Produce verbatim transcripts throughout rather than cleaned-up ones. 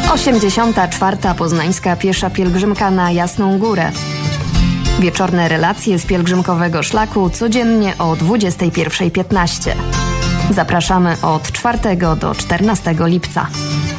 osiemdziesiąta czwarta Poznańska Piesza Pielgrzymka na Jasną Górę. Wieczorne relacje z pielgrzymkowego szlaku codziennie o dwudziestej pierwszej piętnaście. Zapraszamy od czwartego do czternastego lipca.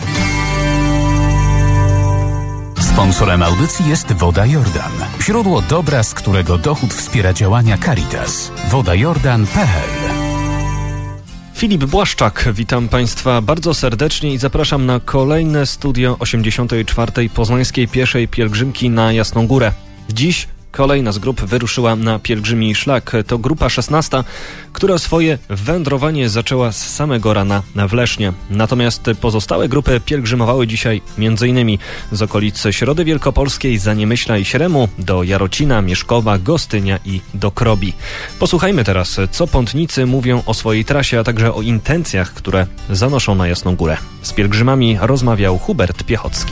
Sponsorem audycji jest Woda Jordan. Źródło dobra, z którego dochód wspiera działania Caritas. woda jordan kropka p l. Filip Błaszczak, witam Państwa bardzo serdecznie i zapraszam na kolejne studio osiemdziesiątej czwartej Poznańskiej Pieszej Pielgrzymki na Jasną Górę. Dziś kolejna z grup wyruszyła na pielgrzymi szlak. To grupa szesnasta, która swoje wędrowanie zaczęła z samego rana w Lesznie. Natomiast pozostałe grupy pielgrzymowały dzisiaj m.in. z okolic Środy Wielkopolskiej, Zaniemyśla i Śremu, do Jarocina, Mieszkowa, Gostynia i do Krobi. Posłuchajmy teraz, co pątnicy mówią o swojej trasie, a także o intencjach, które zanoszą na Jasną Górę. Z pielgrzymami rozmawiał Hubert Piechocki.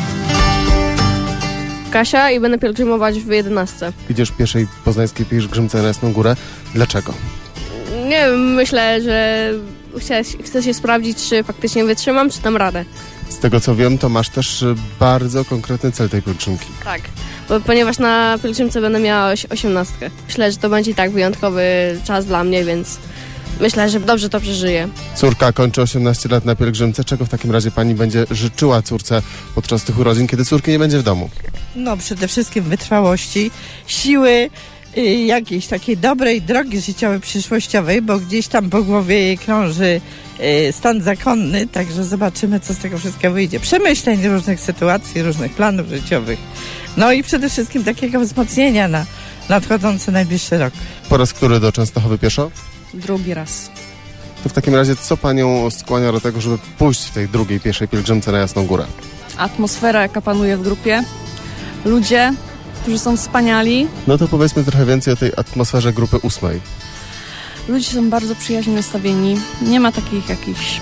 Kasia i będę pielgrzymować w jedenastce. Idziesz w pierwszej poznańskiej pielgrzymce na Jasną Górę. Dlaczego? Nie wiem, myślę, że chcę, chcę się sprawdzić, czy faktycznie wytrzymam, czy dam radę. Z tego co wiem, to masz też bardzo konkretny cel tej pielgrzymki. Tak, bo, ponieważ na pielgrzymce będę miała osiemnastkę. Myślę, że to będzie tak wyjątkowy czas dla mnie, więc myślę, że dobrze to przeżyję. Córka kończy osiemnaście lat na pielgrzymce. Czego w takim razie pani będzie życzyła córce podczas tych urodzin, kiedy córki nie będzie w domu? No przede wszystkim wytrwałości, siły, y, jakiejś takiej dobrej drogi życiowej, przyszłościowej, bo gdzieś tam po głowie jej krąży y, stan zakonny, także zobaczymy, co z tego wszystkiego wyjdzie. Przemyśleń różnych sytuacji, różnych planów życiowych. No i przede wszystkim takiego wzmocnienia na nadchodzący najbliższy rok. Po raz który do Częstochowy pieszo? Drugi raz. To w takim razie co panią skłania do tego, żeby pójść w tej drugiej pieszej pielgrzymce na Jasną Górę? Atmosfera, jaka panuje w grupie, ludzie, którzy są wspaniali. No to powiedzmy trochę więcej o tej atmosferze grupy ósmej. Ludzie są bardzo przyjaźnie nastawieni, nie ma takich jakichś...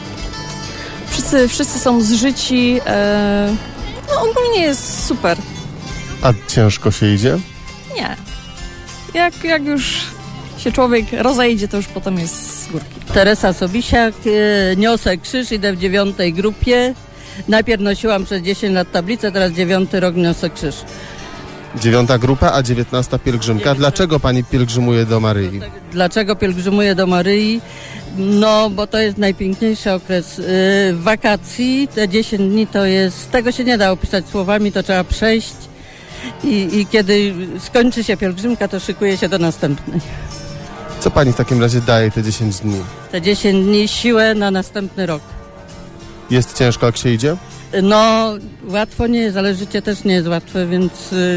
Wszyscy, wszyscy są zżyci, e... no ogólnie jest super. A ciężko się idzie? Nie. Jak, jak już się człowiek rozejdzie, to już potem jest z górki. Teresa Sobisiak, e, niosę krzyż, idę w dziewiątej grupie. Najpierw nosiłam przez dziesięć lat tablicę, teraz dziewiąty rok niosę krzyż. Dziewiąta grupa, a dziewiętnasta pielgrzymka. Dlaczego pani pielgrzymuje do Maryi? Dlaczego pielgrzymuję do Maryi? No, bo to jest najpiękniejszy okres yy, wakacji. Te dziesięć dni to jest, tego się nie da opisać słowami, to trzeba przejść. I, i kiedy skończy się pielgrzymka, to szykuje się do następnej. Co pani w takim razie daje te dziesięć dni? Te dziesięć dni siłę na następny rok. Jest ciężko, jak się idzie? No, łatwo nie jest, ale życie też nie jest łatwe, więc yy,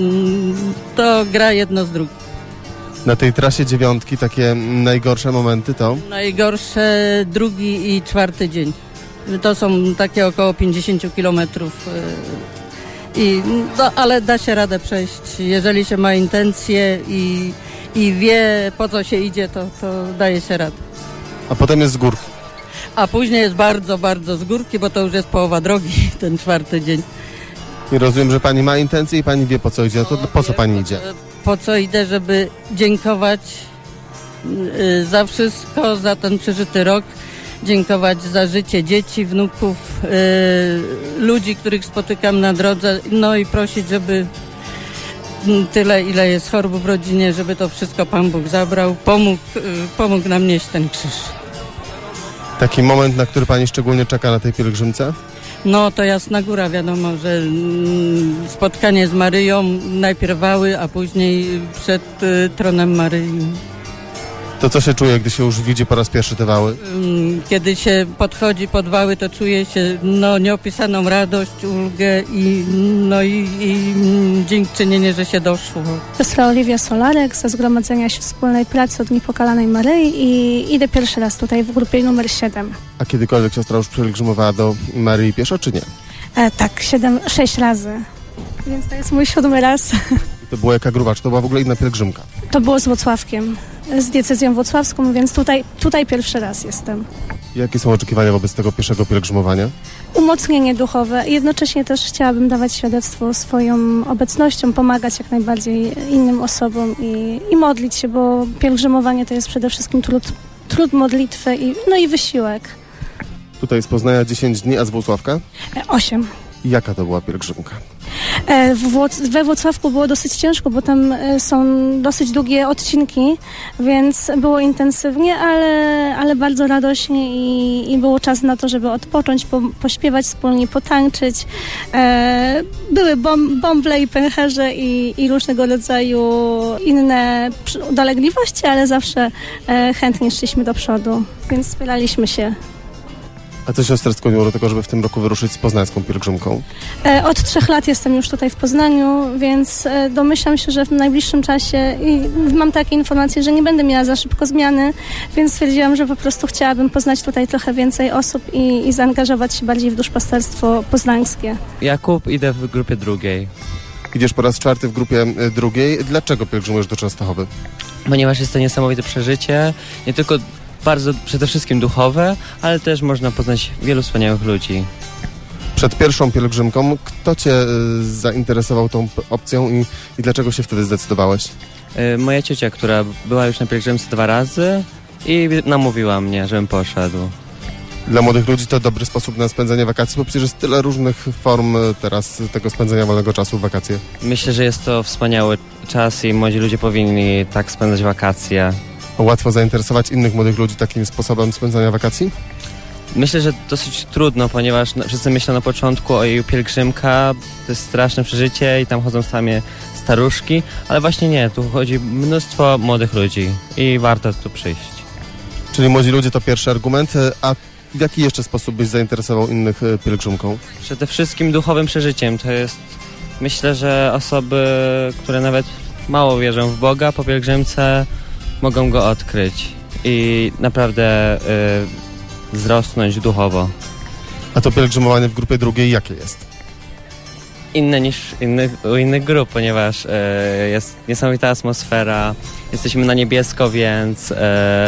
to gra jedno z drugim. Na tej trasie dziewiątki takie najgorsze momenty to? Najgorsze drugi i czwarty dzień. To są takie około pięćdziesiąt kilometrów. Yy, i, no, ale da się radę przejść, jeżeli się ma intencje i, i wie, po co się idzie, to, to daje się radę. A potem jest z górki. A później jest bardzo, bardzo z górki, bo to już jest połowa drogi, ten czwarty dzień. I rozumiem, że pani ma intencje i pani wie, po co idzie. To po co pani idzie? Po co idę, żeby dziękować y, za wszystko, za ten przeżyty rok. Dziękować za życie dzieci, wnuków, y, ludzi, których spotykam na drodze. No i prosić, żeby tyle, ile jest chorób w rodzinie, żeby to wszystko Pan Bóg zabrał. Pomógł, y, pomógł nam nieść ten krzyż. Taki moment, na który pani szczególnie czeka na tej pielgrzymce? No to Jasna Góra, wiadomo, że mm, spotkanie z Maryją, najpierw wały, a później przed y, tronem Maryi. To co się czuje, gdy się już widzi po raz pierwszy te wały? Kiedy się podchodzi pod wały, to czuje się no, nieopisaną radość, ulgę i, no, i, i dziękczynienie, że się doszło. Siostra Oliwia Solarek ze Zgromadzenia Sióstr Wspólnej Pracy od Niepokalanej Maryi i idę pierwszy raz tutaj w grupie numer siedem. A kiedykolwiek siostra już pielgrzymowała do Maryi pieszo, czy nie? E, tak, siedem, sześć razy. Więc to jest mój siódmy raz. I to była jaka grupa? Czy to była w ogóle inna pielgrzymka? To było z Włocławkiem, z diecezją włocławską, więc tutaj, tutaj pierwszy raz jestem. Jakie są oczekiwania wobec tego pierwszego pielgrzymowania? Umocnienie duchowe. Jednocześnie też chciałabym dawać świadectwo swoją obecnością, pomagać jak najbardziej innym osobom i, i modlić się, bo pielgrzymowanie to jest przede wszystkim trud, trud modlitwy i, no i wysiłek. Tutaj z Poznania dziesięć dni, a z Włocławka? Osiem. Jaka to była pielgrzymka? E, w Włoc- we Włocławku było dosyć ciężko, bo tam e, są dosyć długie odcinki, więc było intensywnie, ale, ale bardzo radośnie i, i było czas na to, żeby odpocząć, po, pośpiewać wspólnie, potańczyć. E, były bom, bąble i pęcherze i, i różnego rodzaju inne dolegliwości, ale zawsze e, chętnie szliśmy do przodu, więc wspieraliśmy się. A co siostry skłoniło do tego, żeby w tym roku wyruszyć z poznańską pielgrzymką? E, Od trzech lat jestem już tutaj w Poznaniu, więc e, domyślam się, że w najbliższym czasie i mam takie informacje, że nie będę miała za szybko zmiany, więc stwierdziłam, że po prostu chciałabym poznać tutaj trochę więcej osób i, i zaangażować się bardziej w duszpasterstwo poznańskie. Jakub, idę w grupie drugiej. Idziesz po raz czwarty w grupie y, drugiej. Dlaczego pielgrzymujesz do Częstochowy? Ponieważ jest to niesamowite przeżycie, nie tylko bardzo przede wszystkim duchowe, ale też można poznać wielu wspaniałych ludzi. Przed pierwszą pielgrzymką, kto cię y, zainteresował tą p- opcją i, i dlaczego się wtedy zdecydowałeś? Y, moja ciocia, która była już na pielgrzymce dwa razy i namówiła mnie, żebym poszedł. Dla młodych ludzi to dobry sposób na spędzenie wakacji, bo przecież jest tyle różnych form y, teraz tego spędzenia wolnego czasu w wakacje. Myślę, że jest to wspaniały czas i młodzi ludzie powinni tak spędzać wakacje. Łatwo zainteresować innych młodych ludzi takim sposobem spędzania wakacji? Myślę, że dosyć trudno, ponieważ no, wszyscy myślą na początku o jej pielgrzymka, to jest straszne przeżycie i tam chodzą same staruszki, ale właśnie nie, tu chodzi mnóstwo młodych ludzi i warto tu przyjść. Czyli młodzi ludzie to pierwszy argument, y, a w jaki jeszcze sposób byś zainteresował innych y, pielgrzymką? Przede wszystkim duchowym przeżyciem, to jest, myślę, że osoby, które nawet mało wierzą w Boga, po pielgrzymce mogą Go odkryć i naprawdę y, wzrosnąć duchowo. A to pielgrzymowanie w grupie drugiej jakie jest? Inne niż innych, u innych grup, ponieważ y, jest niesamowita atmosfera, jesteśmy na niebiesko, więc y,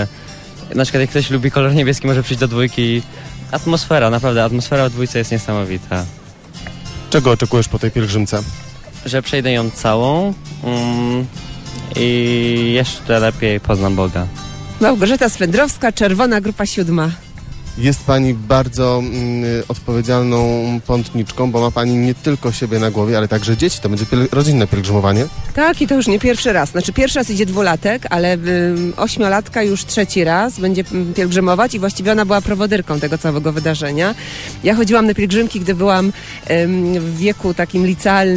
na przykład jak ktoś lubi kolor niebieski, może przyjść do dwójki. Atmosfera, naprawdę, atmosfera w dwójce jest niesamowita. Czego oczekujesz po tej pielgrzymce? Że przejdę ją całą mm, i jeszcze lepiej poznam Boga. Małgorzata Swędrowska, Czerwona Grupa Siódma. Jest pani bardzo mm, odpowiedzialną pątniczką, bo ma pani nie tylko siebie na głowie, ale także dzieci. To będzie piel- rodzinne pielgrzymowanie. Tak, i to już nie pierwszy raz. Znaczy pierwszy raz idzie dwulatek, ale ym, ośmiolatka już trzeci raz będzie ym, pielgrzymować i właściwie ona była prowodyrką tego całego wydarzenia. Ja chodziłam na pielgrzymki, gdy byłam ym, w wieku takim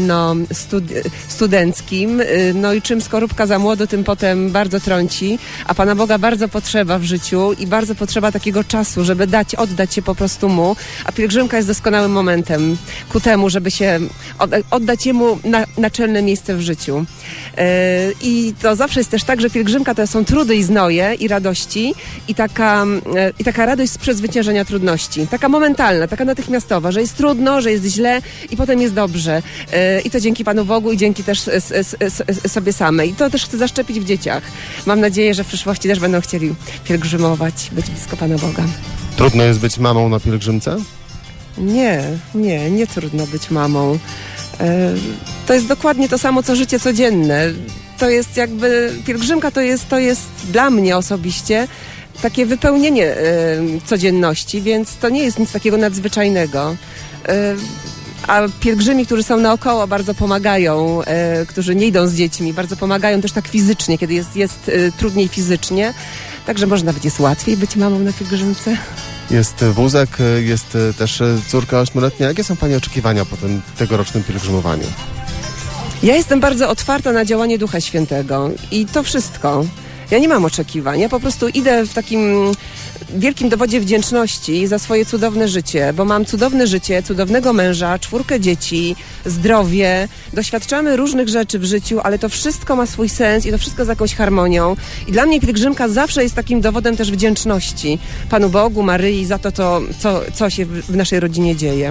licealno-studenckim. Yy, no i czym skorupka za młodo, tym potem bardzo trąci, a Pana Boga bardzo potrzeba w życiu i bardzo potrzeba takiego czasu, żeby dać, oddać się po prostu Mu, a pielgrzymka jest doskonałym momentem ku temu, żeby się oddać Jemu na, naczelne miejsce w życiu. Yy, I to zawsze jest też tak, że pielgrzymka to są trudy i znoje i radości i taka, yy, i taka radość z przezwyciężenia trudności. Taka momentalna, taka natychmiastowa, że jest trudno, że jest źle i potem jest dobrze. Yy, I to dzięki Panu Bogu i dzięki też s, s, s, s, sobie samej. I to też chcę zaszczepić w dzieciach. Mam nadzieję, że w przyszłości też będą chcieli pielgrzymować, być blisko Pana Boga. Trudno jest być mamą na pielgrzymce? Nie, nie, nie trudno być mamą. E, to jest dokładnie to samo, co życie codzienne. To jest jakby, pielgrzymka to jest, to jest dla mnie osobiście takie wypełnienie e, codzienności, więc to nie jest nic takiego nadzwyczajnego. E, a pielgrzymi, którzy są naokoło, bardzo pomagają, e, którzy nie idą z dziećmi, bardzo pomagają też tak fizycznie, kiedy jest, jest e, trudniej fizycznie. Także może nawet jest łatwiej być mamą na pielgrzymce. Jest wózek, jest też córka ośmioletnia. Jakie są Pani oczekiwania po tym tegorocznym pielgrzymowaniu? Ja jestem bardzo otwarta na działanie Ducha Świętego i to wszystko. Ja nie mam oczekiwań, ja po prostu idę w takim wielkim dowodzie wdzięczności za swoje cudowne życie, bo mam cudowne życie, cudownego męża, czwórkę dzieci, zdrowie, doświadczamy różnych rzeczy w życiu, ale to wszystko ma swój sens i to wszystko z jakąś harmonią. I dla mnie pielgrzymka zawsze jest takim dowodem też wdzięczności Panu Bogu, Maryi za to, to co, co się w naszej rodzinie dzieje.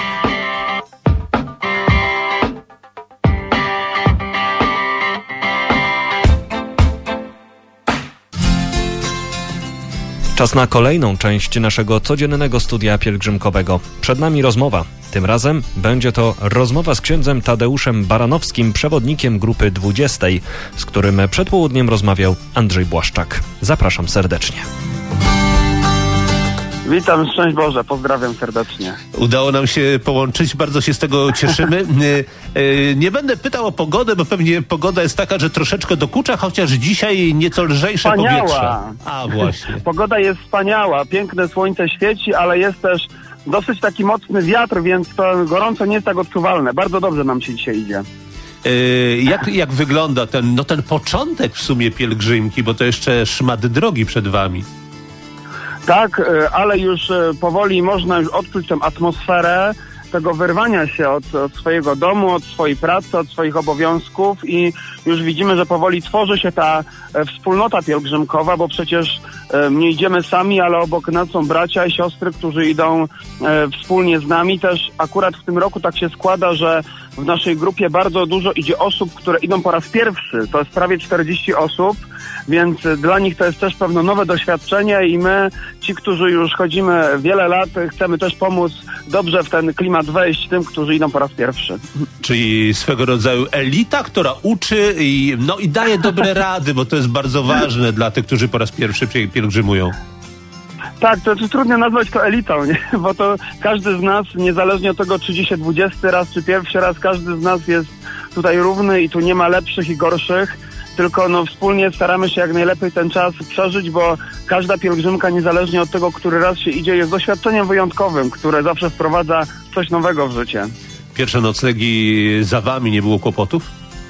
Czas na kolejną część naszego codziennego studia pielgrzymkowego. Przed nami rozmowa. Tym razem będzie to rozmowa z księdzem Tadeuszem Baranowskim, przewodnikiem grupy dwudziestej, z którym przed południem rozmawiał Andrzej Błaszczak. Zapraszam serdecznie. Witam, szczęść Boże, pozdrawiam serdecznie. Udało nam się połączyć, bardzo się z tego cieszymy. Nie będę pytał o pogodę, bo pewnie pogoda jest taka, że troszeczkę dokucza, chociaż dzisiaj nieco lżejsze Wspaniała. powietrze. A właśnie. Pogoda jest wspaniała, piękne słońce świeci, ale jest też dosyć taki mocny wiatr, więc to gorąco nie jest tak odczuwalne. Bardzo dobrze nam się dzisiaj idzie. Jak, jak wygląda ten, no ten początek w sumie pielgrzymki, bo to jeszcze szmat drogi przed wami. Tak, ale już powoli można już odczuć tę atmosferę tego wyrwania się od, od swojego domu, od swojej pracy, od swoich obowiązków i już widzimy, że powoli tworzy się ta e, wspólnota pielgrzymkowa, bo przecież e, nie idziemy sami, ale obok nas są bracia i siostry, którzy idą e, wspólnie z nami. Też akurat w tym roku tak się składa, że w naszej grupie bardzo dużo idzie osób, które idą po raz pierwszy. To jest prawie czterdzieści osób, więc dla nich to jest też pewne nowe doświadczenie i my, ci, którzy już chodzimy wiele lat, chcemy też pomóc dobrze w ten klimat wejść tym, którzy idą po raz pierwszy. Czyli swego rodzaju elita, która uczy i, no, i daje dobre rady, bo to jest bardzo ważne dla tych, którzy po raz pierwszy pielgrzymują. Tak, to, to trudno nazwać to elitą, nie? Bo to każdy z nas, niezależnie od tego, czy dzisiaj dwudziesty raz, czy pierwszy raz, każdy z nas jest tutaj równy i tu nie ma lepszych i gorszych, tylko no, wspólnie staramy się jak najlepiej ten czas przeżyć, bo każda pielgrzymka, niezależnie od tego, który raz się idzie, jest doświadczeniem wyjątkowym, które zawsze wprowadza coś nowego w życie. Pierwsze noclegi za wami, nie było kłopotów?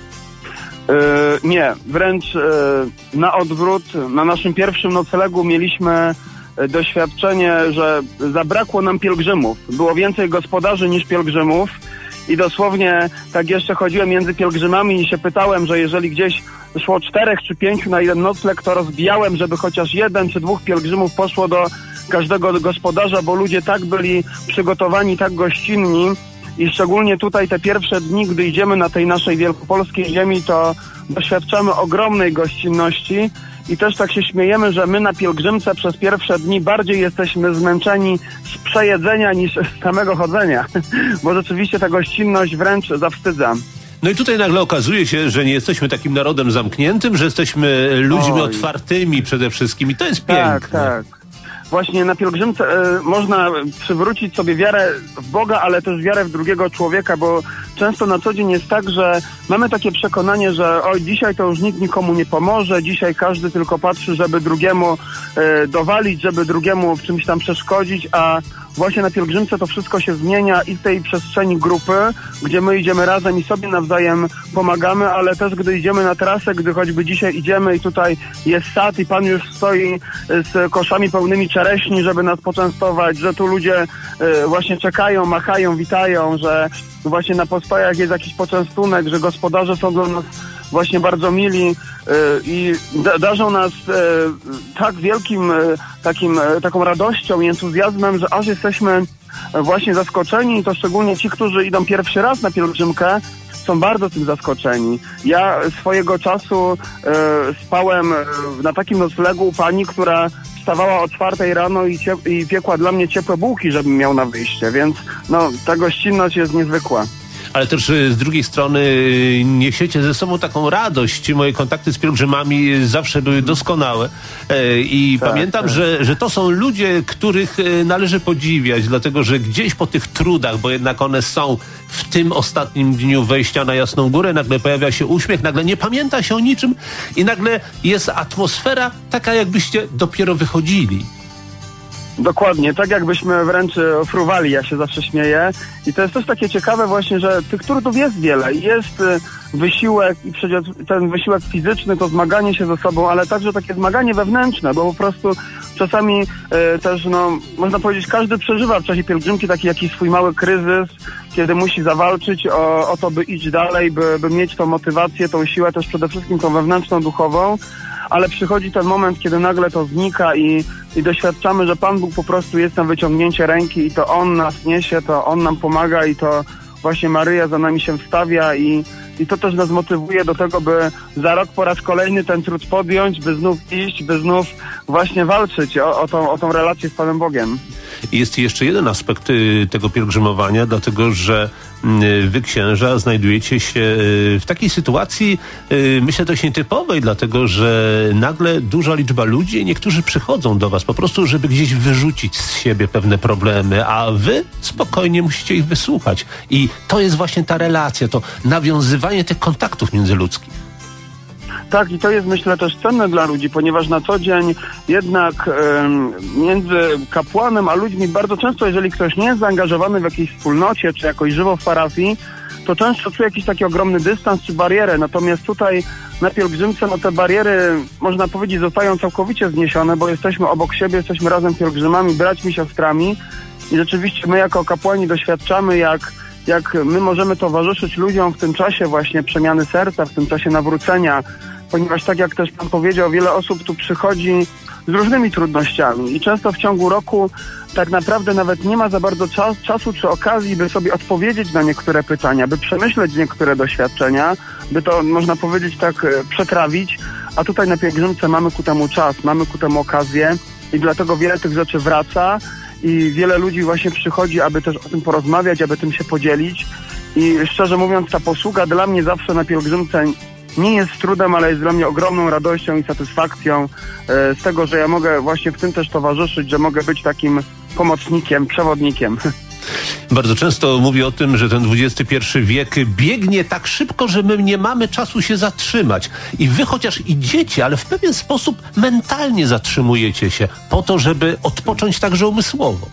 Yy, nie, wręcz yy, na odwrót. Na naszym pierwszym noclegu mieliśmy doświadczenie, że zabrakło nam pielgrzymów. Było więcej gospodarzy niż pielgrzymów i dosłownie tak jeszcze chodziłem między pielgrzymami i się pytałem, że jeżeli gdzieś szło czterech czy pięciu na jeden nocleg, to rozbijałem, żeby chociaż jeden czy dwóch pielgrzymów poszło do każdego gospodarza, bo ludzie tak byli przygotowani, tak gościnni i szczególnie tutaj te pierwsze dni, gdy idziemy na tej naszej wielkopolskiej ziemi, to doświadczamy ogromnej gościnności. I też tak się śmiejemy, że my na pielgrzymce przez pierwsze dni bardziej jesteśmy zmęczeni z przejedzenia niż z samego chodzenia, bo rzeczywiście ta gościnność wręcz zawstydza. No i tutaj nagle okazuje się, że nie jesteśmy takim narodem zamkniętym, że jesteśmy ludźmi Oj. otwartymi przede wszystkim i to jest piękne. Tak, tak. Właśnie na pielgrzymce y, można przywrócić sobie wiarę w Boga, ale też wiarę w drugiego człowieka, bo często na co dzień jest tak, że mamy takie przekonanie, że oj, dzisiaj to już nikt nikomu nie pomoże, dzisiaj każdy tylko patrzy, żeby drugiemu y, dowalić, żeby drugiemu w czymś tam przeszkodzić, a właśnie na pielgrzymce to wszystko się zmienia i w tej przestrzeni grupy, gdzie my idziemy razem i sobie nawzajem pomagamy, ale też gdy idziemy na trasę, gdy choćby dzisiaj idziemy i tutaj jest sad i Pan już stoi z koszami pełnymi czereśni, żeby nas poczęstować, że tu ludzie y, właśnie czekają, machają, witają, że właśnie na postojach jest jakiś poczęstunek, że gospodarze są do nas właśnie bardzo mili y, i da, darzą nas y, tak wielkim y, takim, y, taką radością i entuzjazmem, że aż jesteśmy właśnie zaskoczeni i to szczególnie ci, którzy idą pierwszy raz na pielgrzymkę, są bardzo tym zaskoczeni. Ja swojego czasu y, spałem na takim noclegu u pani, która wstawała o czwartej rano i, ciep- i piekła dla mnie ciepłe bułki, żebym miał na wyjście, więc no, ta gościnność jest niezwykła. Ale też z drugiej strony niesiecie ze sobą taką radość. Moje kontakty z pielgrzymami zawsze były doskonałe i tak, pamiętam, tak. Że, że to są ludzie, których należy podziwiać, dlatego że gdzieś po tych trudach, bo jednak one są w tym ostatnim dniu wejścia na Jasną Górę, nagle pojawia się uśmiech, nagle nie pamięta się o niczym i nagle jest atmosfera taka, jakbyście dopiero wychodzili. Dokładnie, tak jakbyśmy wręcz fruwali, ja się zawsze śmieję. I to jest też takie ciekawe właśnie, że tych trudów jest wiele. Jest wysiłek i przecież ten wysiłek fizyczny, to zmaganie się ze sobą, ale także takie zmaganie wewnętrzne, bo po prostu czasami e, też, no, można powiedzieć, każdy przeżywa w czasie pielgrzymki taki jakiś swój mały kryzys, kiedy musi zawalczyć o, o to, by iść dalej, by, by mieć tą motywację, tą siłę, też przede wszystkim tą wewnętrzną, duchową. Ale przychodzi ten moment, kiedy nagle to znika i, i doświadczamy, że Pan Bóg po prostu jest na wyciągnięcie ręki i to On nas niesie, to On nam pomaga i to właśnie Maryja za nami się wstawia i, i to też nas motywuje do tego, by za rok po raz kolejny ten trud podjąć, by znów iść, by znów właśnie walczyć o, o, tą, o tą relację z Panem Bogiem. Jest jeszcze jeden aspekt y, tego pielgrzymowania, dlatego że y, wy, księża, znajdujecie się y, w takiej sytuacji, y, myślę, dość nietypowej, dlatego że nagle duża liczba ludzi, niektórzy przychodzą do was po prostu, żeby gdzieś wyrzucić z siebie pewne problemy, a wy spokojnie musicie ich wysłuchać. I to jest właśnie ta relacja, to nawiązywanie tych kontaktów międzyludzkich. Tak, i to jest, myślę, też cenne dla ludzi, ponieważ na co dzień jednak y, między kapłanem a ludźmi bardzo często, jeżeli ktoś nie jest zaangażowany w jakiejś wspólnocie, czy jakoś żywo w parafii, to często czuje jakiś taki ogromny dystans czy barierę. Natomiast tutaj na pielgrzymce, no te bariery, można powiedzieć, zostają całkowicie zniesione, bo jesteśmy obok siebie, jesteśmy razem pielgrzymami, braćmi, siostrami i rzeczywiście my jako kapłani doświadczamy, jak jak my możemy towarzyszyć ludziom w tym czasie właśnie przemiany serca, w tym czasie nawrócenia, ponieważ tak jak też Pan powiedział, wiele osób tu przychodzi z różnymi trudnościami i często w ciągu roku tak naprawdę nawet nie ma za bardzo czas, czasu czy okazji, by sobie odpowiedzieć na niektóre pytania, by przemyśleć niektóre doświadczenia, by to, można powiedzieć, tak przetrawić, a tutaj na pielgrzymce mamy ku temu czas, mamy ku temu okazję i dlatego wiele tych rzeczy wraca i wiele ludzi właśnie przychodzi, aby też o tym porozmawiać, aby tym się podzielić i szczerze mówiąc ta posługa dla mnie zawsze na pielgrzymce nie jest trudem, ale jest dla mnie ogromną radością i satysfakcją e, z tego, że ja mogę właśnie w tym też towarzyszyć, że mogę być takim pomocnikiem, przewodnikiem. Bardzo często mówię o tym, że ten dwudziesty pierwszy wiek biegnie tak szybko, że my nie mamy czasu się zatrzymać. I wy chociaż idziecie, ale w pewien sposób mentalnie zatrzymujecie się po to, żeby odpocząć także umysłowo.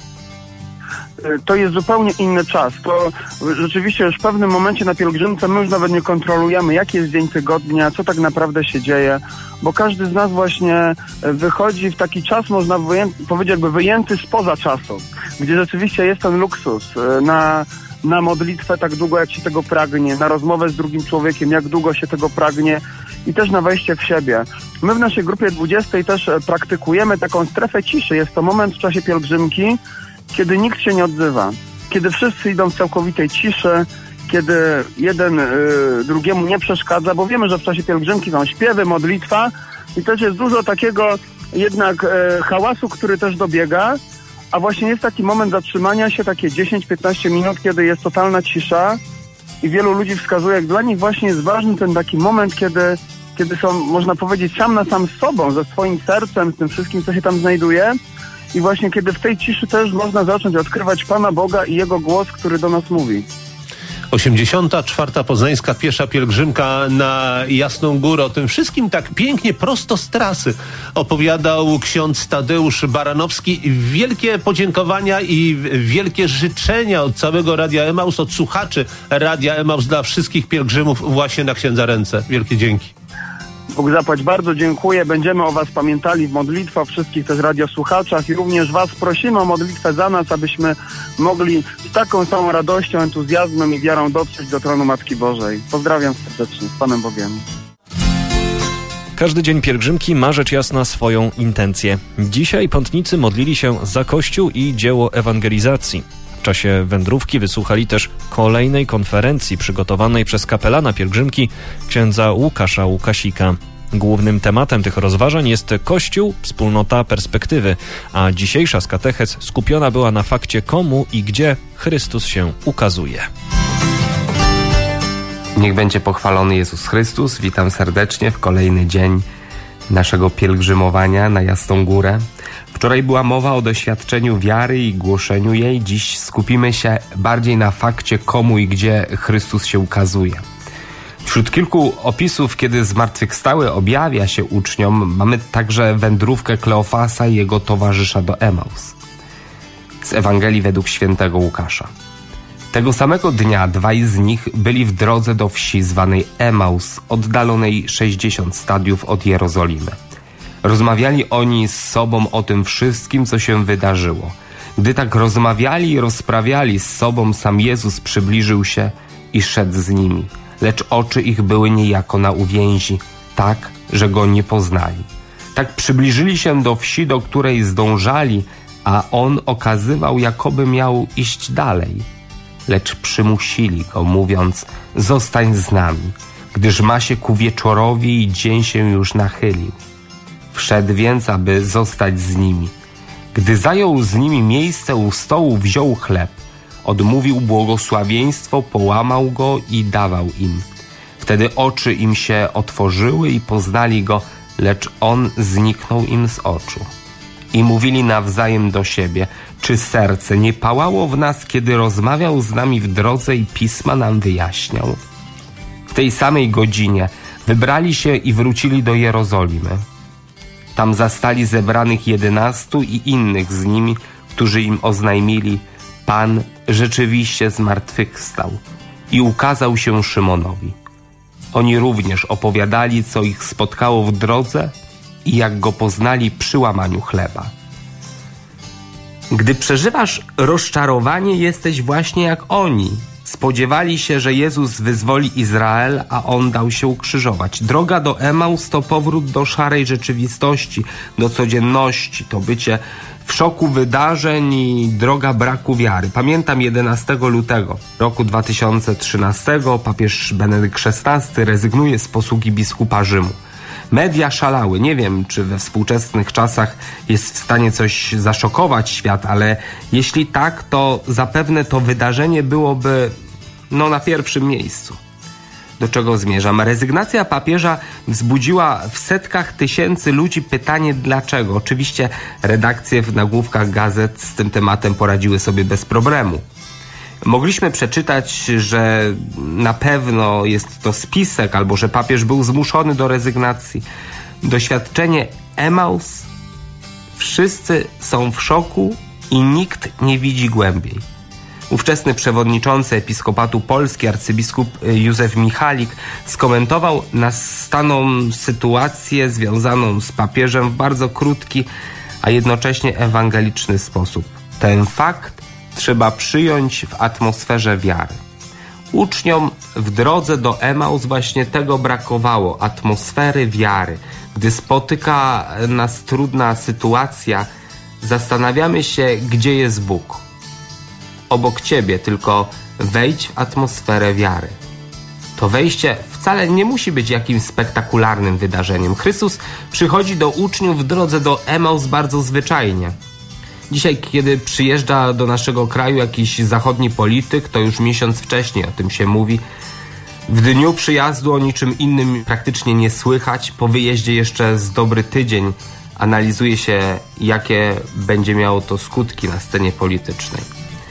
To jest zupełnie inny czas. To rzeczywiście już w pewnym momencie na pielgrzymce my już nawet nie kontrolujemy, jaki jest dzień tygodnia, co tak naprawdę się dzieje, bo każdy z nas właśnie wychodzi w taki czas, można wyję- powiedzieć jakby wyjęty spoza czasu, gdzie rzeczywiście jest ten luksus na, na modlitwę tak długo, jak się tego pragnie, na rozmowę z drugim człowiekiem, jak długo się tego pragnie i też na wejście w siebie. My w naszej grupie dwudziestej też praktykujemy taką strefę ciszy. Jest to moment w czasie pielgrzymki, kiedy nikt się nie odzywa, kiedy wszyscy idą w całkowitej ciszy, kiedy jeden y, drugiemu nie przeszkadza, bo wiemy, że w czasie pielgrzymki są śpiewy, modlitwa i też jest dużo takiego jednak y, hałasu, który też dobiega, a właśnie jest taki moment zatrzymania się, takie dziesięć piętnaście minut, kiedy jest totalna cisza i wielu ludzi wskazuje, jak dla nich właśnie jest ważny ten taki moment, kiedy, kiedy są, można powiedzieć, sam na sam z sobą, ze swoim sercem, z tym wszystkim, co się tam znajduje. I właśnie kiedy w tej ciszy też można zacząć odkrywać Pana Boga i Jego głos, który do nas mówi. osiemdziesiąta czwarta Poznańska Piesza Pielgrzymka na Jasną Górę. O tym wszystkim tak pięknie, prosto z trasy opowiadał ksiądz Tadeusz Baranowski. Wielkie podziękowania i wielkie życzenia od całego Radia Emaus, od słuchaczy Radia Emaus dla wszystkich pielgrzymów właśnie na księdza ręce. Wielkie dzięki. Bóg zapłać, bardzo dziękuję. Będziemy o was pamiętali w modlitwie, o wszystkich też radiosłuchaczach i również was prosimy o modlitwę za nas, abyśmy mogli z taką samą radością, entuzjazmem i wiarą dotrzeć do tronu Matki Bożej. Pozdrawiam serdecznie. Z Panem Bogiem. Każdy dzień pielgrzymki ma rzecz jasna swoją intencję. Dzisiaj pątnicy modlili się za Kościół i dzieło ewangelizacji. W czasie wędrówki wysłuchali też kolejnej konferencji przygotowanej przez kapelana pielgrzymki księdza Łukasza Łukasika. Głównym tematem tych rozważań jest Kościół, wspólnota perspektywy, a dzisiejsza z katechez skupiona była na fakcie, komu i gdzie Chrystus się ukazuje. Niech będzie pochwalony Jezus Chrystus. Witam serdecznie w kolejny dzień naszego pielgrzymowania na Jasną Górę. Wczoraj była mowa o doświadczeniu wiary i głoszeniu jej. Dziś skupimy się bardziej na fakcie, komu i gdzie Chrystus się ukazuje. Wśród kilku opisów, kiedy zmartwychwstały objawia się uczniom, mamy także wędrówkę Kleofasa i jego towarzysza do Emaus. Z Ewangelii według świętego Łukasza. Tego samego dnia dwaj z nich byli w drodze do wsi zwanej Emaus, oddalonej sześćdziesiąt stadiów od Jerozolimy. Rozmawiali oni z sobą o tym wszystkim, co się wydarzyło. Gdy tak rozmawiali i rozprawiali z sobą, sam Jezus przybliżył się i szedł z nimi, lecz oczy ich były niejako na uwięzi, tak, że go nie poznali. Tak przybliżyli się do wsi, do której zdążali, a on okazywał, jakoby miał iść dalej. lecz przymusili go, mówiąc: zostań z nami, gdyż ma się ku wieczorowi i dzień się już nachylił. Wszedł więc, aby zostać z nimi. Gdy zajął z nimi miejsce u stołu, wziął chleb, odmówił błogosławieństwo, połamał go i dawał im. Wtedy oczy im się otworzyły i poznali go, lecz on zniknął im z oczu. I mówili nawzajem do siebie: czy serce nie pałało w nas, kiedy rozmawiał z nami w drodze i pisma nam wyjaśniał? W tej samej godzinie wybrali się i wrócili do Jerozolimy. Tam zastali zebranych jedenastu i innych z nimi, którzy im oznajmili: Pan rzeczywiście zmartwychwstał i ukazał się Szymonowi. Oni również opowiadali, co ich spotkało w drodze i jak go poznali przy łamaniu chleba. Gdy przeżywasz rozczarowanie, jesteś właśnie jak oni. Spodziewali się, że Jezus wyzwoli Izrael, a On dał się ukrzyżować. Droga do Emaus to powrót do szarej rzeczywistości, do codzienności, to bycie w szoku wydarzeń i droga braku wiary. Pamiętam jedenastego lutego roku dwa tysiące trzynastego papież Benedykt szesnasty rezygnuje z posługi biskupa Rzymu. Media szalały. Nie wiem, czy we współczesnych czasach jest w stanie coś zaszokować świat, ale jeśli tak, to zapewne to wydarzenie byłoby no na pierwszym miejscu. Do czego zmierzam? Rezygnacja papieża wzbudziła w setkach tysięcy ludzi pytanie dlaczego. Oczywiście redakcje w nagłówkach gazet z tym tematem poradziły sobie bez problemu. Mogliśmy przeczytać, że na pewno jest to spisek, albo że papież był zmuszony do rezygnacji. Doświadczenie Emaus, wszyscy są w szoku i nikt nie widzi głębiej. Ówczesny przewodniczący Episkopatu Polski, arcybiskup Józef Michalik, skomentował nastaną sytuację związaną z papieżem w bardzo krótki, a jednocześnie ewangeliczny sposób. Ten fakt trzeba przyjąć w atmosferze wiary. Uczniom w drodze do Emaus właśnie tego brakowało, atmosfery wiary. Gdy spotyka nas trudna sytuacja, zastanawiamy się, gdzie jest Bóg. Obok Ciebie, tylko wejdź w atmosferę wiary. To wejście wcale nie musi być jakimś spektakularnym wydarzeniem. Chrystus przychodzi do uczniów w drodze do Emaus bardzo zwyczajnie. Dzisiaj, kiedy przyjeżdża do naszego kraju jakiś zachodni polityk, to już miesiąc wcześniej o tym się mówi. W dniu przyjazdu o niczym innym praktycznie nie słychać. Po wyjeździe jeszcze z dobry tydzień analizuje się, jakie będzie miało to skutki na scenie politycznej.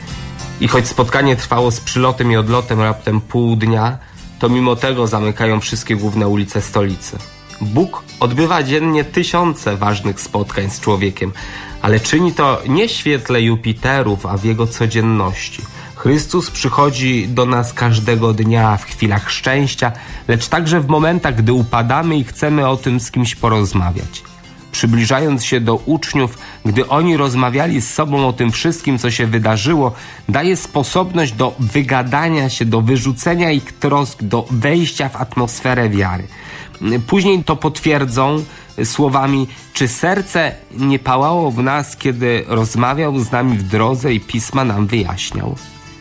I choć spotkanie trwało z przylotem i odlotem raptem pół dnia, to mimo tego zamykają wszystkie główne ulice stolicy. Bóg odbywa dziennie tysiące ważnych spotkań z człowiekiem, ale czyni to nie w świetle Jupiterów, a w jego codzienności. Chrystus przychodzi do nas każdego dnia w chwilach szczęścia, lecz także w momentach, gdy upadamy i chcemy o tym z kimś porozmawiać. Przybliżając się do uczniów, gdy oni rozmawiali z sobą o tym wszystkim, co się wydarzyło, daje sposobność do wygadania się, do wyrzucenia ich trosk, do wejścia w atmosferę wiary. Później to potwierdzą słowami: czy serce nie pałało w nas, kiedy rozmawiał z nami w drodze i pisma nam wyjaśniał?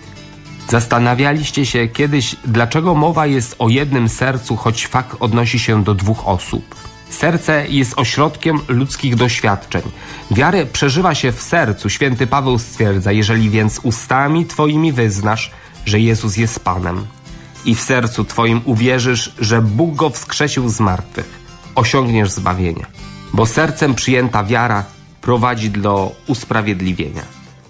Zastanawialiście się kiedyś, dlaczego mowa jest o jednym sercu, choć fakt odnosi się do dwóch osób? Serce jest ośrodkiem ludzkich doświadczeń. Wiarę przeżywa się w sercu. Święty Paweł stwierdza: jeżeli więc ustami twoimi wyznasz, że Jezus jest Panem i w sercu twoim uwierzysz, że Bóg go wskrzesił z martwych, osiągniesz zbawienie. Bo sercem przyjęta wiara prowadzi do usprawiedliwienia.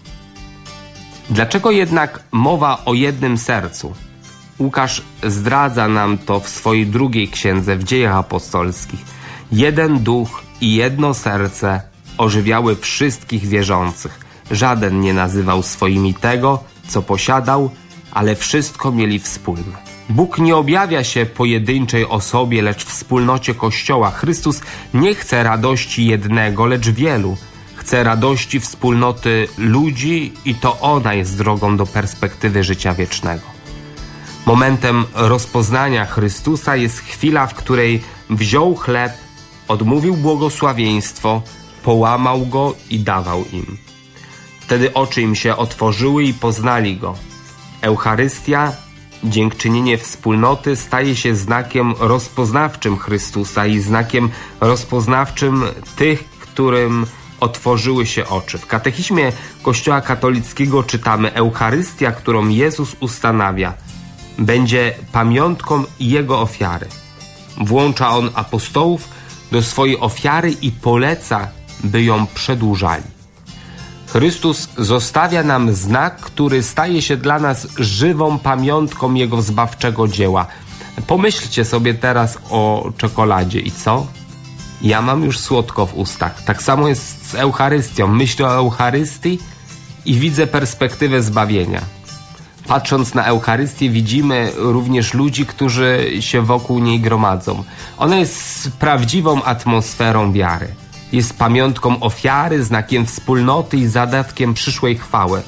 Dlaczego jednak mowa o jednym sercu? Łukasz zdradza nam to w swojej drugiej księdze, w Dziejach Apostolskich. Jeden duch i jedno serce ożywiały wszystkich wierzących. Żaden nie nazywał swoimi tego, co posiadał, ale wszystko mieli wspólne. Bóg nie objawia się pojedynczej osobie, lecz w wspólnocie Kościoła. Chrystus nie chce radości jednego, lecz wielu. Chce radości wspólnoty ludzi i to ona jest drogą do perspektywy życia wiecznego. Momentem rozpoznania Chrystusa jest chwila, w której wziął chleb, odmówił błogosławieństwo, połamał go i dawał im. Wtedy oczy im się otworzyły i poznali go. Eucharystia, dziękczynienie wspólnoty staje się znakiem rozpoznawczym Chrystusa i znakiem rozpoznawczym tych, którym otworzyły się oczy. W katechizmie Kościoła katolickiego czytamy: Eucharystia, którą Jezus ustanawia, będzie pamiątką Jego ofiary. Włącza On apostołów do swojej ofiary i poleca, by ją przedłużali. Chrystus zostawia nam znak, który staje się dla nas żywą pamiątką Jego zbawczego dzieła. Pomyślcie sobie teraz o czekoladzie i co? Ja mam już słodko w ustach. Tak samo jest z Eucharystią. Myślę o Eucharystii i widzę perspektywę zbawienia. Patrząc na Eucharystię, widzimy również ludzi, którzy się wokół niej gromadzą. Ona jest prawdziwą atmosferą wiary. Jest pamiątką ofiary, znakiem wspólnoty i zadatkiem przyszłej chwały.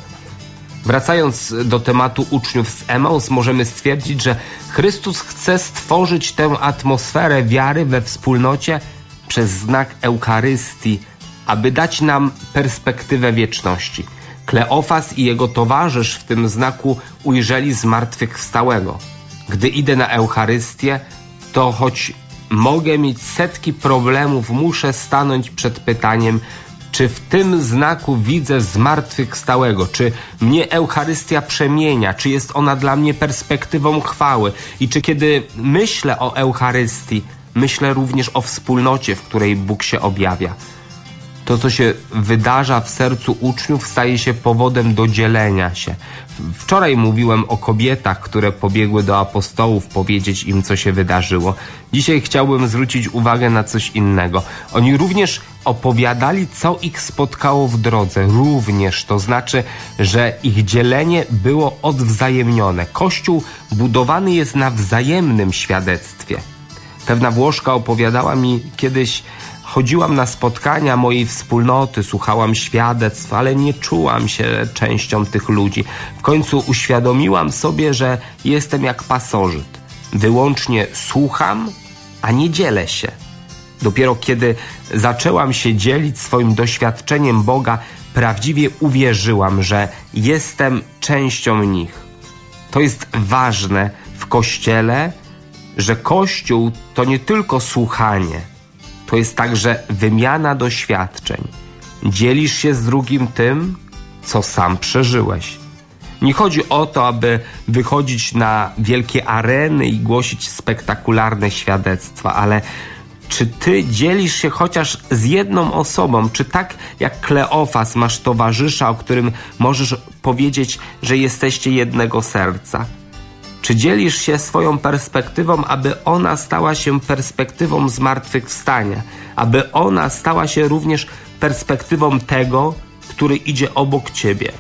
Wracając do tematu uczniów z Emaus, możemy stwierdzić, że Chrystus chce stworzyć tę atmosferę wiary we wspólnocie przez znak Eucharystii, aby dać nam perspektywę wieczności. Kleofas i jego towarzysz w tym znaku ujrzeli zmartwychwstałego. Gdy idę na Eucharystię, to choć mogę mieć setki problemów, muszę stanąć przed pytaniem, czy w tym znaku widzę zmartwychwstałego, czy mnie Eucharystia przemienia, czy jest ona dla mnie perspektywą chwały i czy kiedy myślę o Eucharystii, myślę również o wspólnocie, w której Bóg się objawia. To, co się wydarza w sercu uczniów, staje się powodem do dzielenia się. Wczoraj mówiłem o kobietach, które pobiegły do apostołów powiedzieć im, co się wydarzyło. Dzisiaj chciałbym zwrócić uwagę na coś innego. Oni również opowiadali, co ich spotkało w drodze. Również, to znaczy, że ich dzielenie było odwzajemnione. Kościół budowany jest na wzajemnym świadectwie. Pewna Włoszka opowiadała mi kiedyś: chodziłam na spotkania mojej wspólnoty, słuchałam świadectw, ale nie czułam się częścią tych ludzi. W końcu uświadomiłam sobie, że jestem jak pasożyt. Wyłącznie słucham, a nie dzielę się. Dopiero kiedy zaczęłam się dzielić swoim doświadczeniem Boga, prawdziwie uwierzyłam, że jestem częścią nich. To jest ważne w Kościele, że Kościół to nie tylko słuchanie, to jest także wymiana doświadczeń. Dzielisz się z drugim tym, co sam przeżyłeś. Nie chodzi o to, aby wychodzić na wielkie areny i głosić spektakularne świadectwa, ale czy ty dzielisz się chociaż z jedną osobą? Czy tak jak Kleofas masz towarzysza, o którym możesz powiedzieć, że jesteście jednego serca? Czy dzielisz się swoją perspektywą, aby ona stała się perspektywą zmartwychwstania, aby ona stała się również perspektywą tego, który idzie obok ciebie?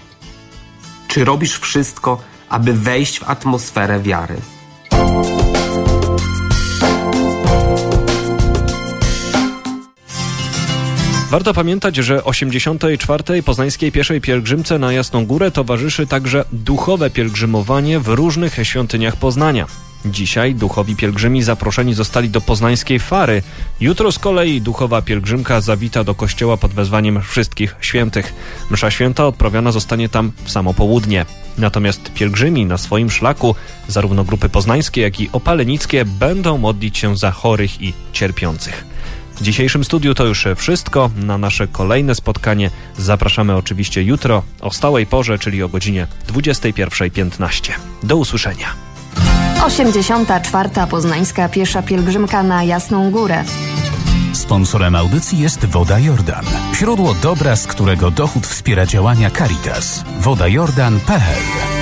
Czy robisz wszystko, aby wejść w atmosferę wiary? Warto pamiętać, że osiemdziesiątej czwartej Poznańskiej Pieszej Pielgrzymce na Jasną Górę towarzyszy także duchowe pielgrzymowanie w różnych świątyniach Poznania. Dzisiaj duchowi pielgrzymi zaproszeni zostali do poznańskiej Fary. Jutro z kolei duchowa pielgrzymka zawita do kościoła pod wezwaniem Wszystkich Świętych. Msza święta odprawiona zostanie tam w samo południe. Natomiast pielgrzymi na swoim szlaku, zarówno grupy poznańskie, jak i opalenickie, będą modlić się za chorych i cierpiących. W dzisiejszym studiu to już wszystko. Na nasze kolejne spotkanie zapraszamy oczywiście jutro o stałej porze, czyli o godzinie dwudziestej pierwszej piętnaście. Do usłyszenia. osiemdziesiąta czwarta Poznańska Piesza Pielgrzymka na Jasną Górę. Sponsorem audycji jest Woda Jordan. Źródło dobra, z którego dochód wspiera działania Caritas. woda jordan kropka p l